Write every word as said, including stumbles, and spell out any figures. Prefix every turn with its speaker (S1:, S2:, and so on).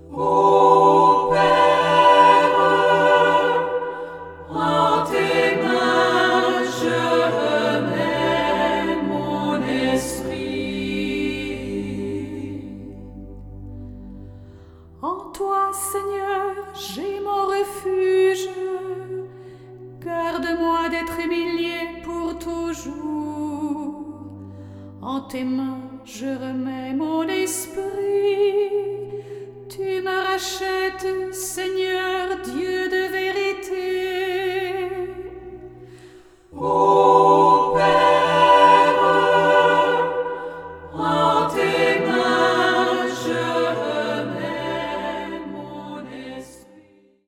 S1: Ô Père, en tes mains je remets mon esprit. En toi, Seigneur, j'ai mon refuge. Garde-moi d'être humilié pour toujours. En tes mains je remets mon esprit. Tu me rachètes, Seigneur, Dieu de vérité.